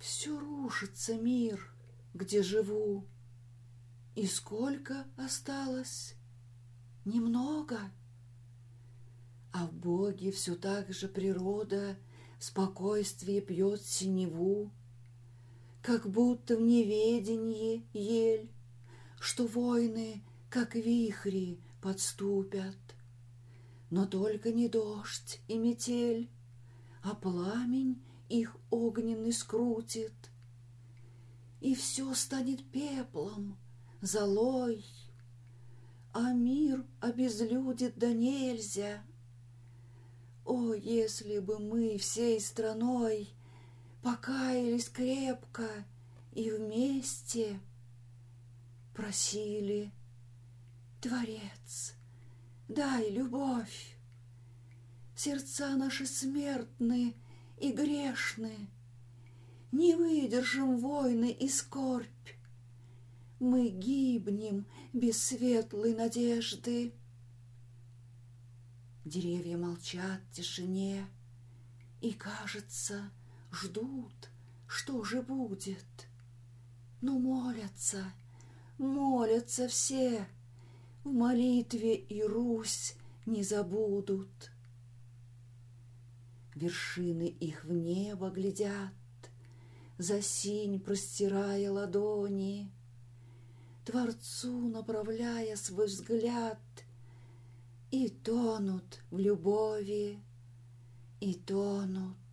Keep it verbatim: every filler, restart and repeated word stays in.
Все рушится мир, где живу, и сколько осталось? Немного. А в Боге все так же природа спокойствие пьет синеву, как будто в неведенье ель, что войны, как вихри, подступят. Но только не дождь и метель, а пламень их огненный скрутит, и все станет пеплом, золой, а мир обезлюдит да нельзя. О, если бы мы всей страной покаялись крепко и вместе просили: Творец, дай любовь. Сердца наши смертны и грешны, не выдержим войны и скорбь. Мы гибнем без светлой надежды. Деревья молчат в тишине и, кажется, ждут, что же будет. Но молятся, молятся все, в молитве и Русь не забудут. Вершины их в небо глядят, за синь простирая ладони, Творцу направляя свой взгляд, и тонут в любови, и тонут